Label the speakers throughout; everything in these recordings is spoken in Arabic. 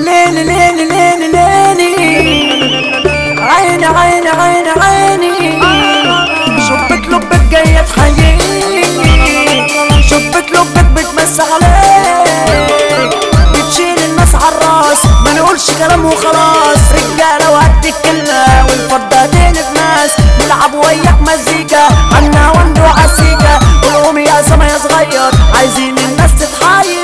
Speaker 1: ليلي ليلي ليلي ليلي عيني عيني عيني عيني شبك لبك جاية تحييني شبك لبك بتمس عليك بتشيل الناس عالراس ما نقولش كلام وخلاص رجالة وقد الكلمة والفضة تقلب ناس نلعب وياك مزيكا عنا وندو عالسيكا قولهم يا سما يا صغير عايزين الناس تتحير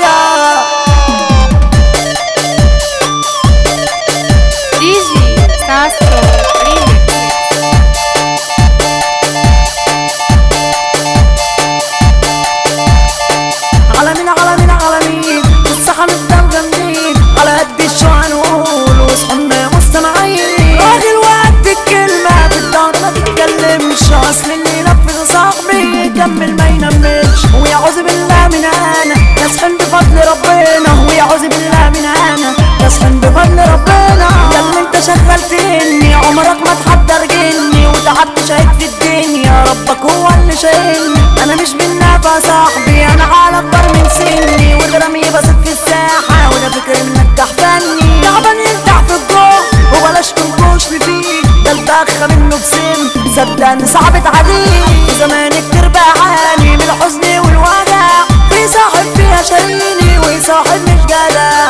Speaker 1: عالمين عالمين عالمين لسه هنفضل جامدين على قد الشو هنقول وصحنا مستمعين راجل وقد الكلمة في الدار ما تتكلمش اصل اللي ينفذ صاحبي يكمل ما ينملش ويعوذ بالله من انا يسخن بفضل ربنا ويعوذ بالله من انا يسخن بفضل ربنا يا اللي انت شغلتني عمرك ما تحضر جني وتعبت شهيد في الدنيا ربك هو اللي شايلني انا مش بالنافع صاحبي انا على اكبر من سني ودرامي بسيط في الساحه وده فكري منك تعبني تعبان يلدع في الجوع وبلاش تنكوش لي فيه ده البخه منه بسم صدقني صعبت عليه زمان كتير بعاني من الحزن والوجع في صاحب فيها شاريني وصاحب مش جدع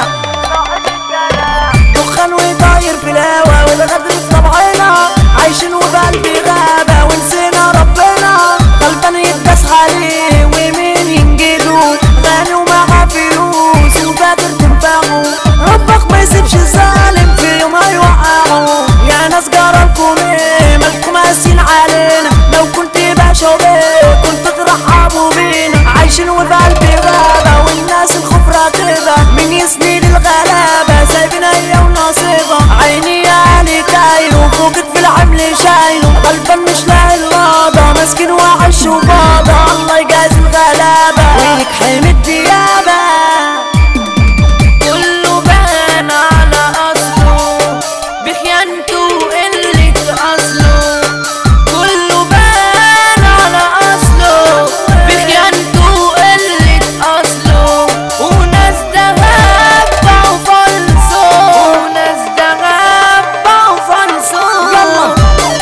Speaker 1: دخان وطاير في الهوا والغدر في طبعنا عايشين وبقلبي غابه ونسينا ربنا غلطان يتداس عليه ومين ينجده غني ومعاه فلوس وفاكر تنفعه ربك ما يسيبش الظالم في يوم هيوقعه يا ناس جرالكم ايه مالكم قاسيين علينا لو كنت باشا وبيه كنت ترحبوا بينا عايشين وبقلبي غابه والناس الخوف راكبه من يسند الغلابه سايبنا هي ونصيبها عيني يا علي تايله فوقك في العمل شايله غلبان مش لاقي الوضع مسكين وعش وباضع الله يجازي الغلابه وينك حلم الديابه
Speaker 2: كله بان على اصله بخيانته وقلة اصله كله بان على اصله بخيانته وقلة اصله وناس دغابة وفلصه وناس دغابة وفلصه
Speaker 1: يلا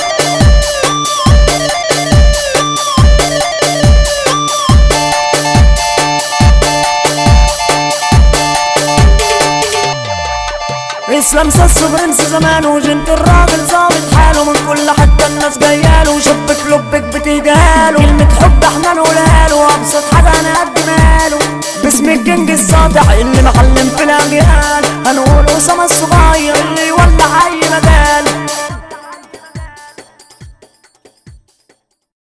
Speaker 1: اسلام ساسو برنس زمان وجنت الراجل ظابط حاله من كل حتى الناس جاياله شبك لبك بتيجاله كلمة حب احنا نقولها له ابسط حاجة هنقدمها له باسم الكينج الساطع اللي معلم في الاجيال هنقول اسامة الصغير